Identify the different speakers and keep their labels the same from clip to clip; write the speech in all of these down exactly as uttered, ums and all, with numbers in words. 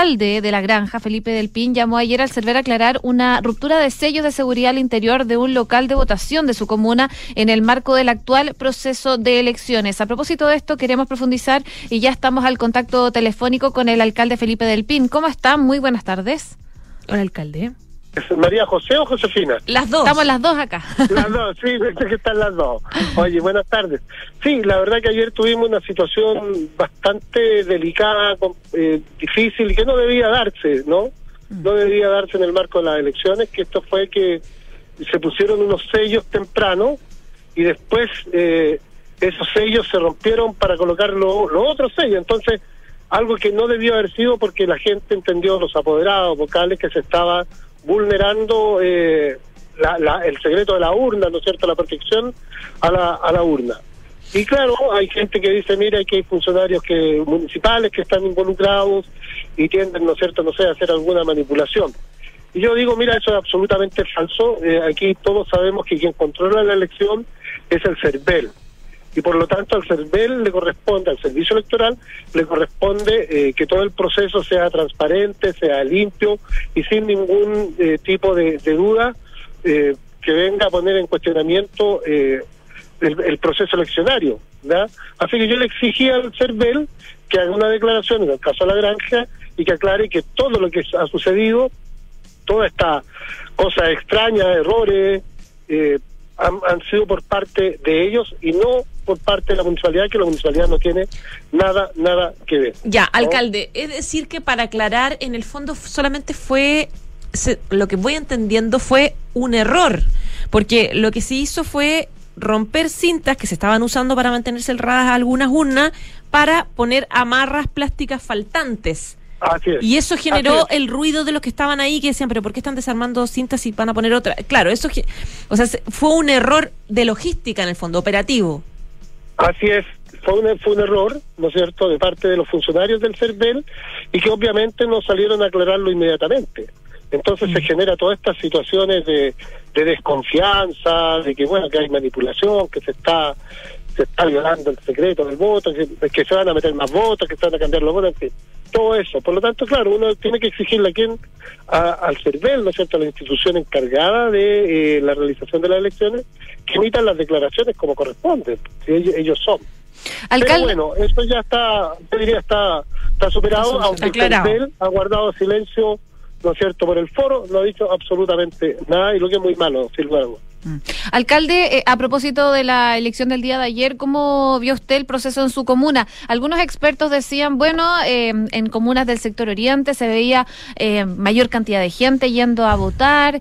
Speaker 1: alcalde de La Granja, Felipe Del Pin, llamó ayer al CERVEL a aclarar una ruptura de sellos de seguridad al interior de un local de votación de su comuna en el marco del actual proceso de elecciones. A propósito de esto, queremos profundizar y ya estamos al contacto telefónico con el alcalde Felipe Del Pin. ¿Cómo está? Muy buenas tardes.
Speaker 2: Hola, alcalde.
Speaker 3: ¿Es María José o Josefina?
Speaker 1: Las dos. Estamos las dos acá.
Speaker 3: Las dos, sí, sé que están las dos. Oye, buenas tardes. Sí, la verdad que ayer tuvimos una situación bastante delicada, eh, difícil, que no debía darse, ¿no? No debía darse en el marco de las elecciones, que esto fue que se pusieron unos sellos temprano y después eh, esos sellos se rompieron para colocar los lo otros sellos. Entonces, algo que no debió haber sido porque la gente entendió, los apoderados vocales, que se estaba vulnerando eh, la, la, el secreto de la urna, ¿no es cierto?, la protección a la, a la urna. Y claro, hay gente que dice, mira, que hay funcionarios que municipales que están involucrados y tienden, ¿no es cierto?, no sé, a hacer alguna manipulación. Y yo digo, mira, eso es absolutamente falso. Eh, aquí todos sabemos que quien controla la elección es el CERVEL. Y por lo tanto al CERVEL le corresponde, al Servicio Electoral, le corresponde eh, que todo el proceso sea transparente, sea limpio y sin ningún eh, tipo de, de duda eh, que venga a poner en cuestionamiento eh, el, el proceso eleccionario, ¿verdad? Así que yo le exigía al CERVEL que haga una declaración en el caso de La Granja y que aclare que todo lo que ha sucedido, toda esta cosa extraña, errores, eh, han, han sido por parte de ellos y no por parte de la municipalidad, que la municipalidad no tiene nada, nada que ver.
Speaker 2: Ya, ¿no? Alcalde, es decir que para aclarar, en el fondo solamente fue, se, lo que voy entendiendo fue un error, porque lo que se hizo fue romper cintas que se estaban usando para mantener cerradas algunas urnas para poner amarras plásticas faltantes.
Speaker 3: Así es.
Speaker 2: Y eso generó el ruido de los que estaban ahí, que decían, pero ¿por qué están desarmando cintas y van a poner otra? Claro, eso, o sea, fue un error de logística en el fondo, operativo.
Speaker 3: Así es, fue un, fue un error, ¿no es cierto?, de parte de los funcionarios del CERVEL y que obviamente no salieron a aclararlo inmediatamente. Entonces mm. se genera todas estas situaciones de, de desconfianza, de que bueno, que hay manipulación, que se está se está violando el secreto del voto, que, que se van a meter más votos, que se van a cambiar los votos, en fin, todo eso. Por lo tanto, claro, uno tiene que exigirle a quién, a, al CERVEL, ¿no es cierto?, a la institución encargada de eh, la realización de las elecciones, que emitan las declaraciones como corresponde, si ellos, ellos son.
Speaker 1: Alcalde.
Speaker 3: Pero bueno, eso ya está, yo diría, está, está superado, aunque el CERVEL ha guardado silencio, ¿no es cierto?, por el foro, no ha dicho absolutamente nada, y lo que es muy malo, sin lugar a dudas.
Speaker 1: Mm. Alcalde, eh, a propósito de la elección del día de ayer, ¿cómo vio usted el proceso en su comuna? Algunos expertos decían, bueno, eh, en comunas del sector oriente se veía eh, mayor cantidad de gente yendo a votar.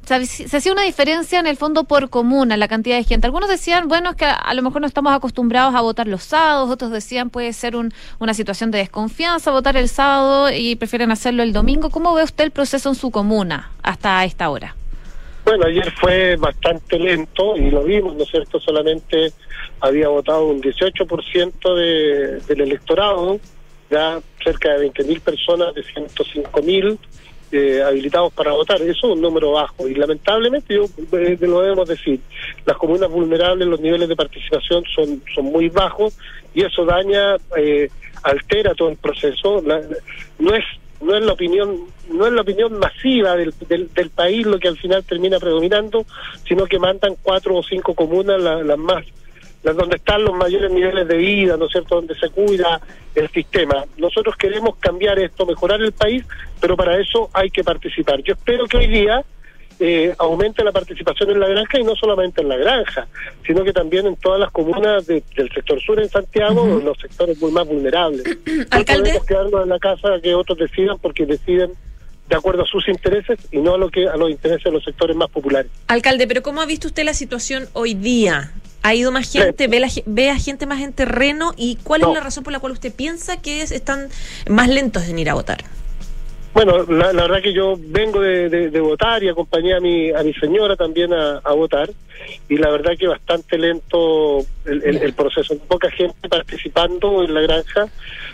Speaker 1: Se hacía una diferencia en el fondo por comuna, la cantidad de gente. Algunos decían, bueno, es que a lo mejor no estamos acostumbrados a votar los sábados, otros decían puede ser un, una situación de desconfianza votar el sábado y prefieren hacerlo el domingo. ¿Cómo ve usted el proceso en su comuna hasta esta hora?
Speaker 3: Bueno, ayer fue bastante lento y lo vimos, ¿no es cierto? Solamente había votado un dieciocho por ciento de, del electorado, ya cerca de veinte mil personas de ciento cinco mil eh, habilitados para votar. Eso es un número bajo y lamentablemente, yo eh, lo debemos decir, las comunas vulnerables, los niveles de participación son, son muy bajos y eso daña, eh, altera todo el proceso. La, no es no es la opinión no es la opinión masiva del, del, del país lo que al final termina predominando, sino que mandan cuatro o cinco comunas las, las más las donde están los mayores niveles de vida, ¿no es cierto?, donde se cuida el sistema. Nosotros queremos cambiar esto, mejorar el país, pero para eso hay que participar. Yo espero que hoy día eh, aumente la participación en La Granja, y no solamente en La Granja, sino que también en todas las comunas de, del sector sur en Santiago, uh-huh. los sectores muy más vulnerables.
Speaker 2: Alcalde.
Speaker 3: No podemos quedarnos en la casa a que otros decidan, porque deciden de acuerdo a sus intereses y no a lo que a los intereses de los sectores más populares.
Speaker 2: Alcalde, pero ¿cómo ha visto usted la situación hoy día? ¿Ha ido más gente? Sí. ¿Ve, la, ¿Ve a gente más en terreno? ¿Y cuál no. es la razón por la cual usted piensa que es, están más lentos en ir a votar?
Speaker 3: Bueno, la, la verdad que yo vengo de, de, de votar y acompañé a mi a mi señora también a, a votar, y la verdad que bastante lento el, el, el proceso. Poca gente participando en La Granja.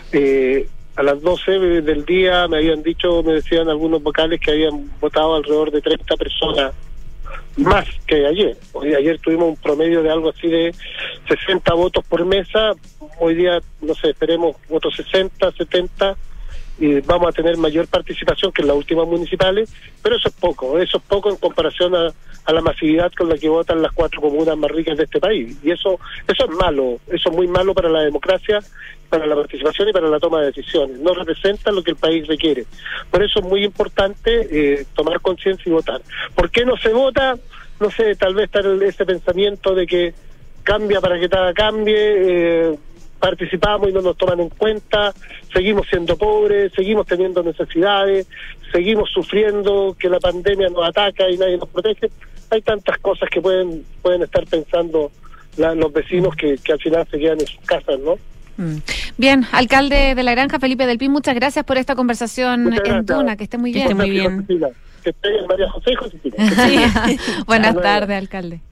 Speaker 3: Eh, a las doce del día me habían dicho, me decían algunos vocales que habían votado alrededor de treinta personas más que ayer. Hoy ayer tuvimos un promedio de algo así de sesenta votos por mesa. Hoy día, no sé, esperemos votos sesenta, setenta, y vamos a tener mayor participación que en las últimas municipales, pero eso es poco, eso es poco en comparación a, a la masividad con la que votan las cuatro comunas más ricas de este país, y eso eso es malo, eso es muy malo para la democracia, para la participación y para la toma de decisiones, no representa lo que el país requiere. Por eso es muy importante eh, tomar conciencia y votar. ¿Por qué no se vota? No sé, tal vez está ese pensamiento de que cambia para que nada cambie, eh, participamos y no nos toman en cuenta, seguimos siendo pobres, seguimos teniendo necesidades, seguimos sufriendo que la pandemia nos ataca y nadie nos protege. Hay tantas cosas que pueden pueden estar pensando la, los vecinos que, que al final se quedan en sus casas, ¿no?
Speaker 1: Bien, alcalde de La Granja, Felipe Del Pin, muchas gracias por esta conversación en Duna, que esté muy bien.
Speaker 2: Que esté muy bien.
Speaker 3: Que esté bien, María José y Josefina.
Speaker 1: Sí. Buenas tardes, alcalde.